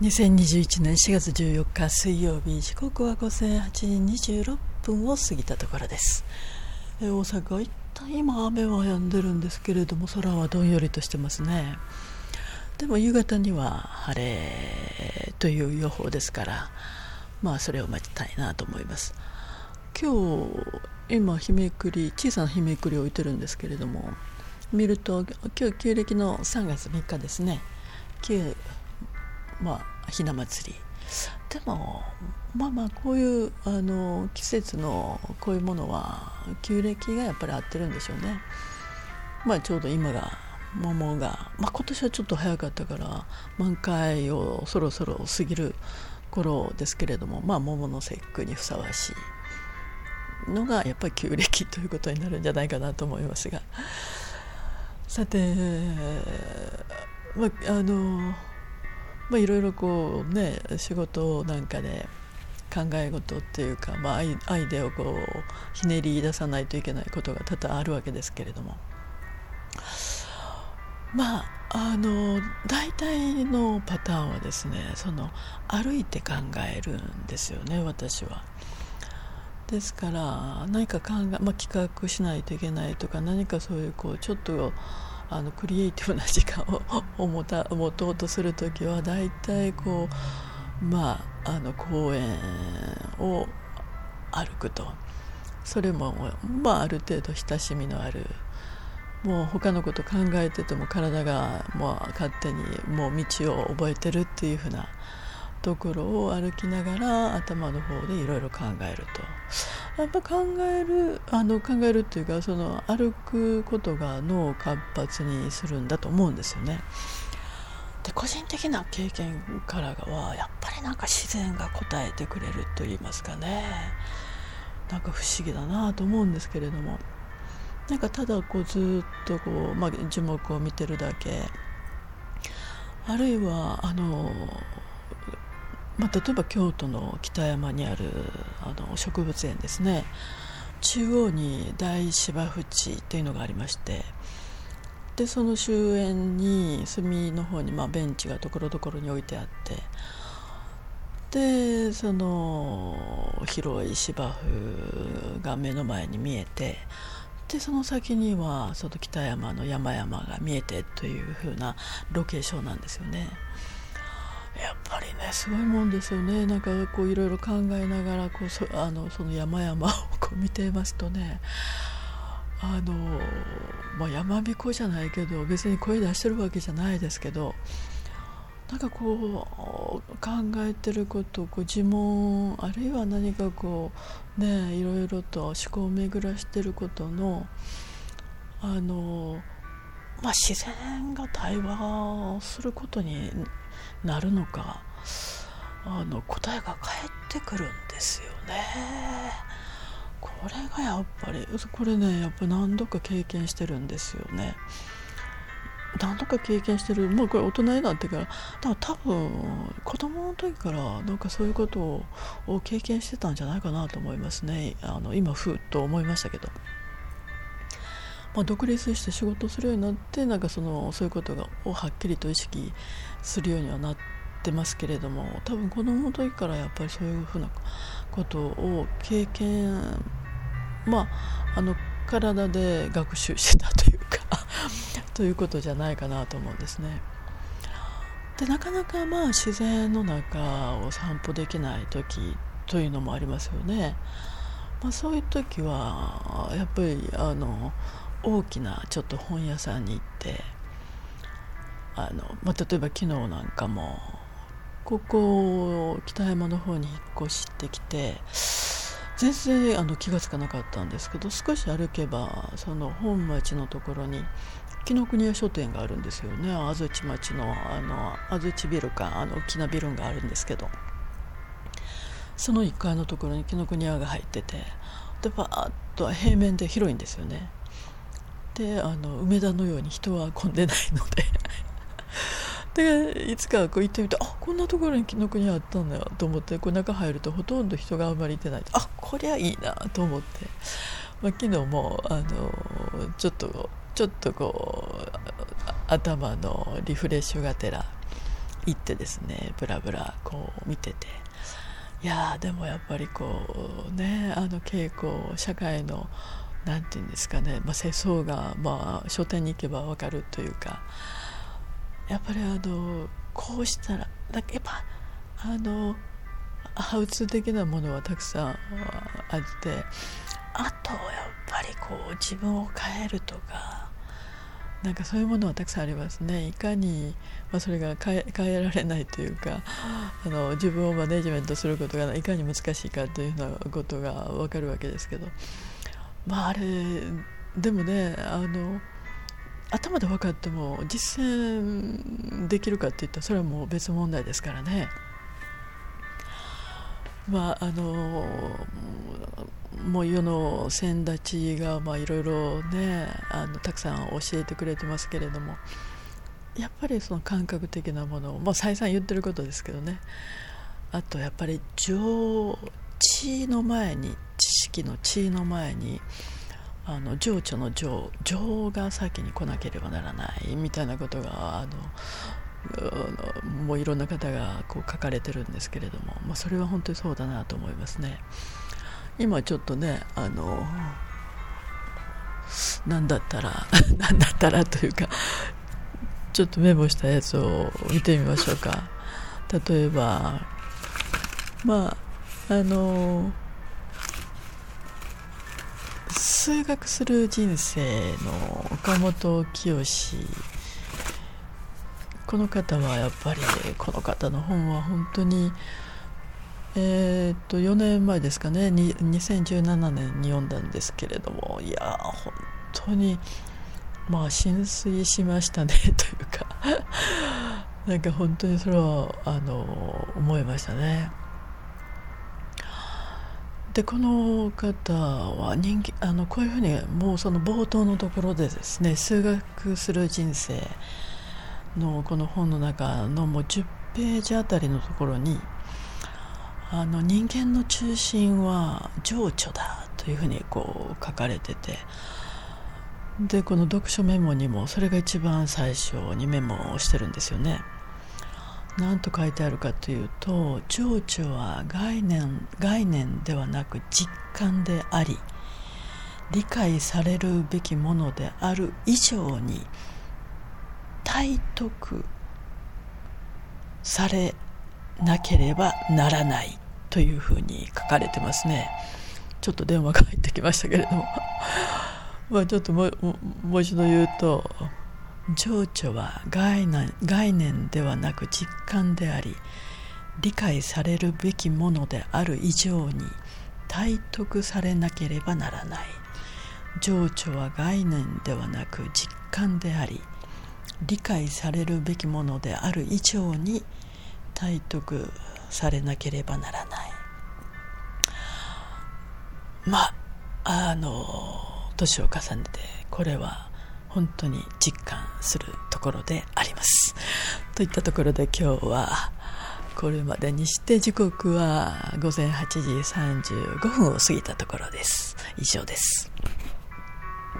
2021年4月14日水曜日、時刻は午前8時26分を過ぎたところです。大阪は一旦今雨は止んでるんですけれども、空はどんよりとしてますね。でも夕方には晴れという予報ですから、それを待ちたいなと思います。今日日めくり、小さな日めくりを置いてるんですけれども、見ると今日旧暦の3月3日ですね。ひな祭りでもこういう季節のこういうものは旧暦がやっぱり合ってるんでしょうね。ちょうど今が桃が、今年はちょっと早かったから満開をそろそろ過ぎる頃ですけれども、桃の節句にふさわしいのがやっぱり旧暦ということになるんじゃないかなと思いますが、さていろいろ仕事なんかで考え事っていうか、アイデアをひねり出さないといけないことが多々あるわけですけれども、大体のパターンはですね、歩いて考えるんですよね、私は。ですから何か企画しないといけないとか、何かそういうちょっとクリエイティブな時間を持とうとするときは、だいたい公園を歩くと。それもある程度親しみのある、もう他のこと考えてても体が勝手に道を覚えてるっていうふうなところを歩きながら頭の方でいろいろ考えると、やっぱ考えるっていうか、歩くことが脳を活発にするんだと思うんですよね。で、個人的な経験からはやっぱり自然が答えてくれると言いますかね、不思議だなと思うんですけれども、ただずっと樹木を見てるだけ、あるいは例えば京都の北山にある植物園ですね。中央に大芝淵っていうのがありまして、でその周辺に隅の方にベンチがところどころに置いてあって、でその広い芝生が目の前に見えて、でその先にはその北山の山々が見えてという風なロケーションなんですよね。やっぱりね、すごいもんですよね。いろいろ考えながらその山々を見ていますとね、山彦じゃないけど、別に声出してるわけじゃないですけど、考えてること、自問、あるいは何かいろいろと思考を巡らしてることの自然が対話をすることになるのか、答えが返ってくるんですよね。これがやっぱり何度か経験してるんですよね。何度か経験してる。これ大人になってから多分子供の時からそういうことを経験してたんじゃないかなと思いますね。今ふっと思いましたけど、独立して仕事をするようになって、そういうことをはっきりと意識するようにはなってますけれども、多分子供の時からやっぱりそういうふうなことを経験、体で学習してたというかということじゃないかなと思うんですね。でなかなか自然の中を散歩できない時というのもありますよね。そういう時はやっぱり大きなちょっと本屋さんに行って、例えば昨日なんかもここ北山の方に引っ越してきて、全然気がつかなかったんですけど、少し歩けばその本町のところに紀ノ国屋書店があるんですよね。安土町の安土ビルか大きなビルがあるんですけど、その1階のところに紀ノ国屋が入ってて、でバーッと平面で広いんですよね。で梅田のように人は混んでないのでいつか行ってみて、こんなところに紀ノ国屋あったんだよと思って、中入るとほとんど人があまりいてない。こりゃいいなと思って、昨日もちょっと頭のリフレッシュがてら行ってですね、ブラブラこう見てて、いやでもやっぱりこうね、傾向、社会のなんていうんですかね、世相が、書店に行けば分かるというか、やっぱりこうしたらやっぱハウツー的なものはたくさんあって、あとやっぱりこう自分を変えるとか、なんかそういうものはたくさんありますね。いかに、それが変えられないというか、自分をマネジメントすることがいかに難しいかというようなことが分かるわけですけど、あれでもね、頭で分かっても実践できるかっていったらそれはもう別問題ですからね。もう世の先立ちがいろいろね、たくさん教えてくれてますけれども、やっぱりその感覚的なものを、再三言ってることですけどね、あとやっぱり知の前に、知識の知の前に情緒の情が先に来なければならないみたいなことがもういろんな方がこう書かれてるんですけれども、それは本当にそうだなと思いますね。今ちょっとね、なんだったらというか、ちょっとメモしたやつを見てみましょうか。例えば数学する人生の岡本清、この方はやっぱり、この方の本は本当に4年前ですかね、2017年に読んだんですけれども、いや本当に心酔しましたねというかなんか本当にそれは思いましたね。でこの方はこういうふうに、もうその冒頭のところでですね、数学する人生のこの本の中のもう10ページあたりのところに、人間の中心は情緒だというふうにこう書かれてて、でこの読書メモにもそれが一番最初にメモをしてるんですよね。何と書いてあるかというと、情緒は概念ではなく実感であり、理解されるべきものである以上に体得されなければならないというふうに書かれてますね。ちょっと電話が入ってきましたけれどもちょっともう一度言うと、情緒は概念ではなく実感であり、理解されるべきものである以上に体得されなければならない。情緒は概念ではなく実感であり、理解されるべきものである以上に体得されなければならない。年を重ねてこれは本当に実感するところであります。といったところで今日はこれまでにして時刻は午前8時35分を過ぎたところです。以上です。